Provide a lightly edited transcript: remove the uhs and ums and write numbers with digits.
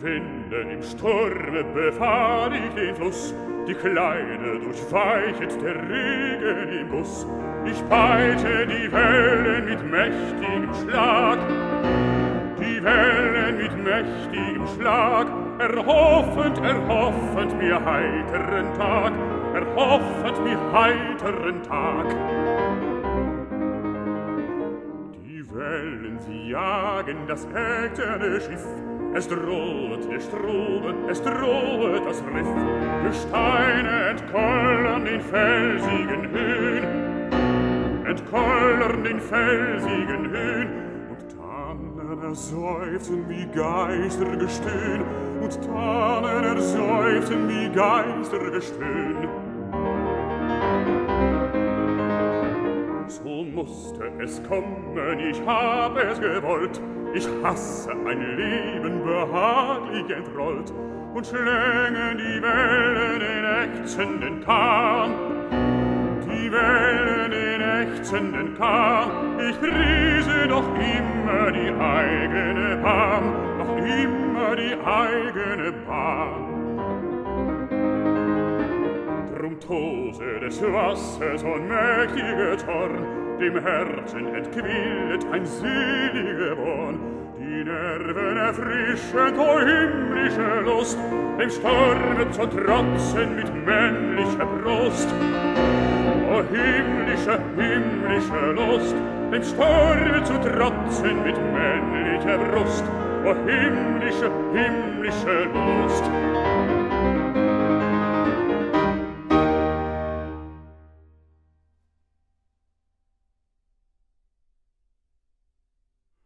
Winden im Sturme befahr ich den Fluss, die Kleider durchweichet der Regen im Guss. Ich peitsche die Wellen mit mächtigem Schlag, die Wellen mit mächtigem Schlag, erhoffend, erhoffend mir heiteren Tag, erhoffend mir heiteren Tag. Die Wellen, sie jagen das ägterne Schiff, es droht der Strom, es droht das Riff. Gesteine entkollern den felsigen Höhen, entkollern den felsigen Höhen. Und Tannen erseufzen wie Geistergestöhn, und Tannen erseufzen wie Geistergestöhn. So musste es kommen, ich habe es gewollt. Ich hasse ein Leben behaglich entrollt und schlängen die Wellen in ächzenden Kahn, die Wellen in ächzenden Kahn. Ich priese doch immer die eigene Bahn, noch immer die eigene Bahn. Drum tose des Wassers ohnmächtiger Zorn, dem Herzen entquillet ein seliger Born. Die Nerven erfrischend, o himmlische Lust, dem Sturme zu trotzen mit männlicher Brust. O himmlische, himmlische Lust, dem Sturme zu trotzen mit männlicher Brust. O himmlische, himmlische Lust.